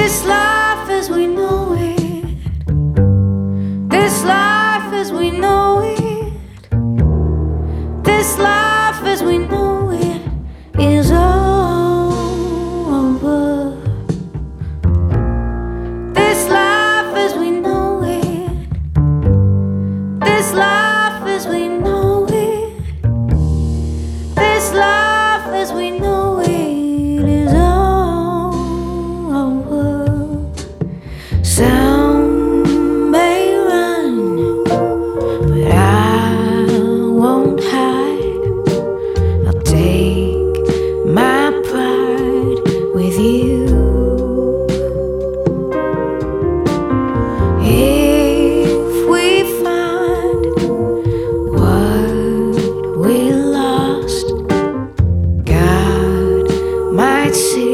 This life as we know it, this life as we know it, this life as we know it is over. This life as we know it, this life as we know it, this life as we know it is over. Some may run, but I won't hide. I'll take my pride with you. If we find what we lost, God might see